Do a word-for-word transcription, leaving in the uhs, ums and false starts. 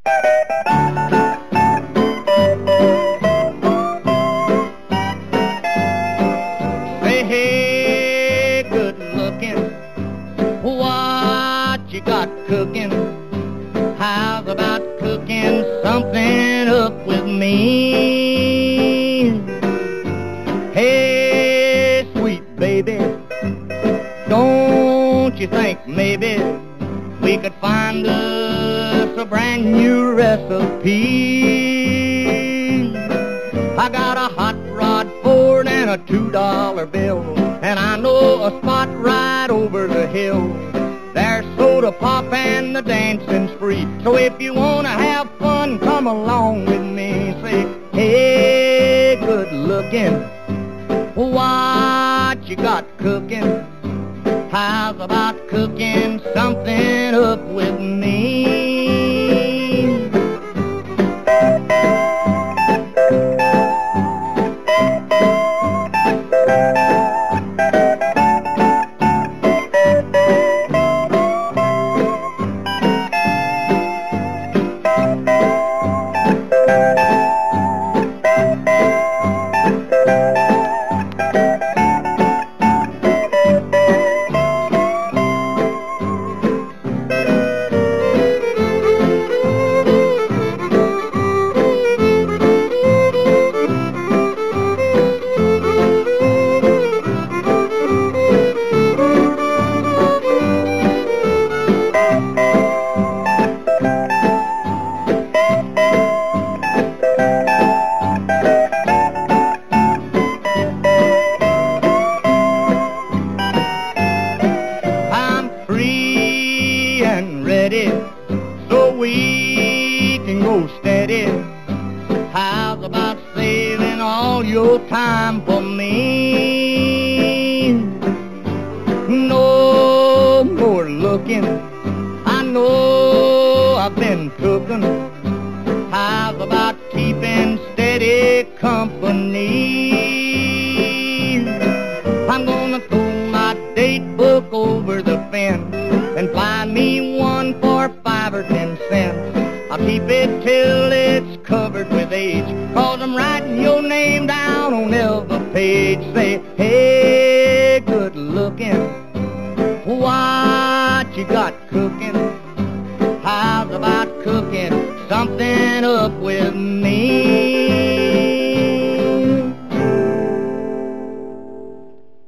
Say, hey, good looking, what you got cooking? How's about cooking something up with me? Hey, sweet baby, don't you think maybe we could find us a brand new recipe? I got a hot rod Ford and a two dollar bill, and I know a spot right over the hill. There's soda pop and the dancing's free. So if you wanna have fun, come along with me. Say, hey, good looking, what you got cooking? How's about cooking something up with me? So we can go steady. How's about saving all your time for me? No more looking, I know I've been cooking. How's about keeping steady company? I'm gonna throw my date book over the fence and buy me one for five or ten cents. I'll keep it till it's covered with age, 'cause I'm writing your name down on every page. Say, hey, good looking, what you got cooking? How's about cooking something up with me?